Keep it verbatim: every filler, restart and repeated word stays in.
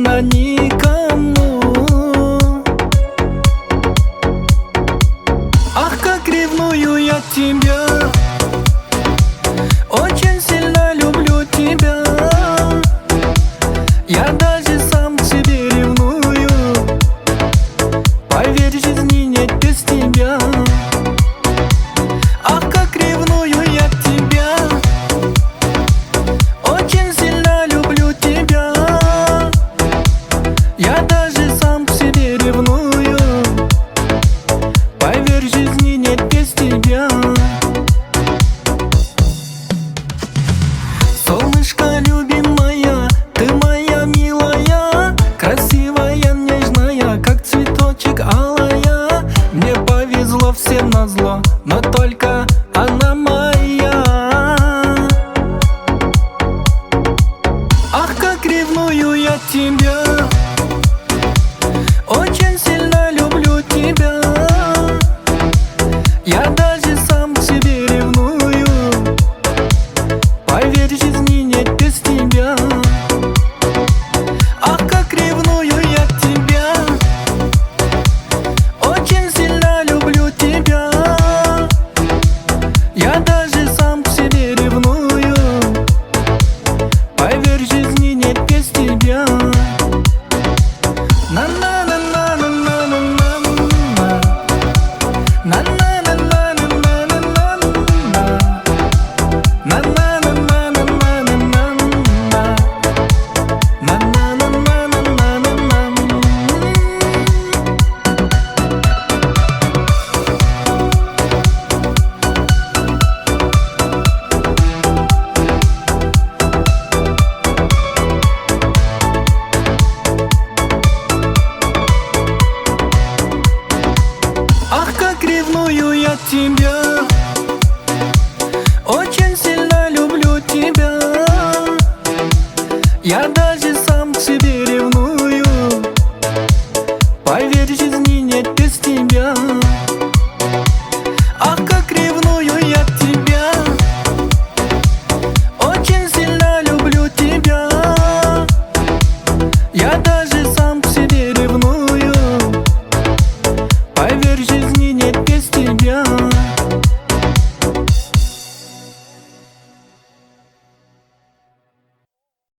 нужна никому. Ах, как ревную я тебя, очень сильно люблю тебя. Я даже сам к себе ревную, поверь, жизни нет без тебя. Ах, как ревную я тебя, очень сильно люблю тебя. Я даже сам к себе ревную, поверь, жизни нет без тебя. Солнышко любимая, ты моя милая, красивая, нежная, как цветочек алая. Мне повезло всем назло, но только она моя. Ах, как ревную я тебя, очень сильно люблю тебя. Я даже сам к себе ревную, поверь, жизни нет без тебя. Ах, как ревную я тебя, очень сильно люблю тебя. Я даже сам к себе ревную, поверь, жизни нет без тебя. на на на на на на на на на. Ах, как ревную я тебя, очень сильно люблю тебя. Я даже сам к себе ревную, поверь, жизни нет без тебя. Ах, как ревную я тебя, очень сильно люблю тебя. Я даже сам